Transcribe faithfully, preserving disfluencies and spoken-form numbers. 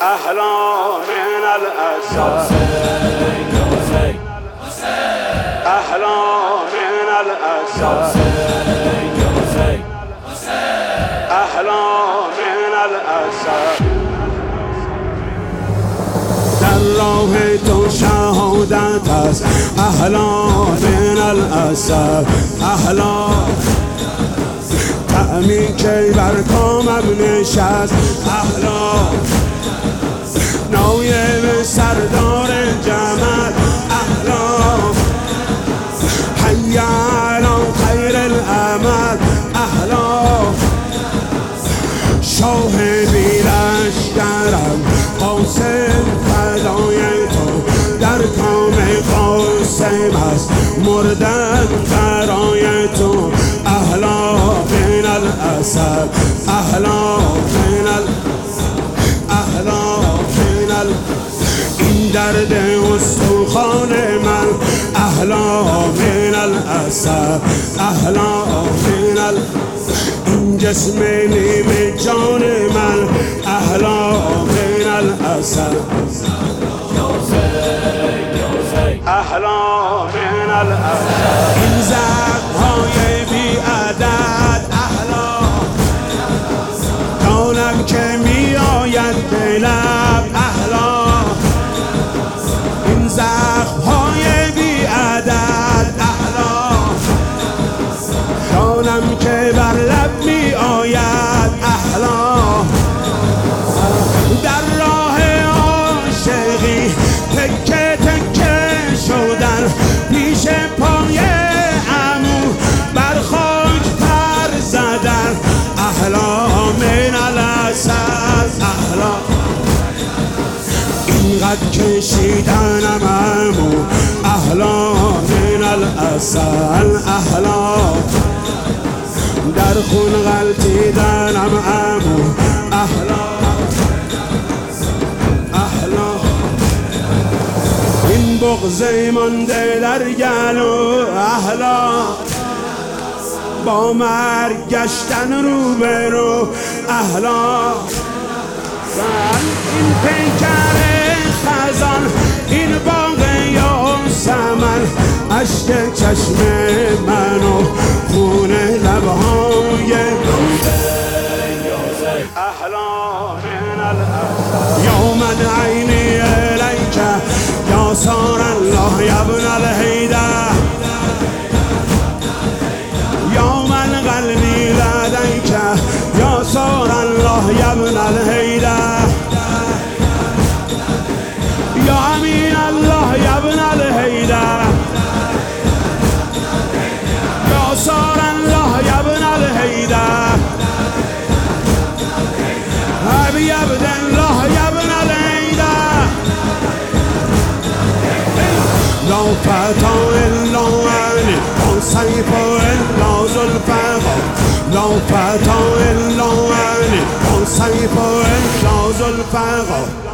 أهلا من الأسد أهلا من الأسد أهلا من الأسد در راه تو شهادت است أهلا من الأسد أهلا تعمی که بر کامم نشست أهلا نایب سردار جمل أهلا حی علی خیر العمل أهلا شاه بی‌لشکرم قاسم فدای تو در کام قاسم است مردن برای تو أهلا من الأسد أهلا من الأسد أهلا من الأسد این درد استخوان من أهلا من الأسد أهلا من الأسد این جسم نیم جان من أهلا من الأسد أهلا من الأسد این زخم‌های بی عدد أهلا دانم که می آید به لب أهلا این زخم‌های بی عدد أهلا دانم که بر لب می آید أهلا در راه عاشقی تکه تکه شدن پیش پای عمو بر خاک پر زدن أهلا من الأسد أهلا اینقدر کشیدنم عمو أهلا من الأسد أهلا در خون غلطیدنم عمو أهلا أهلا این بغض مانده در گلو أهلا با مرگ گشتن روبرو أهلا این پیکر خزان این باغ یاسمن اشک چشم من و خون لبهای أهلا من الأسد یا من عینی الیک یا سار الله یا ابن الهیدر یا من قلبی لدیک یا سار الله یا ابن الهیدر یا امین الله یا ابن الهیدر یا سار الله یا ابن الهیدر ابی عبد الله یا ابن الهیدر لا فتى الا عنی آن سیف الا ذوالفقار لا فتى الا عنی آن سیف الا ذوالفقار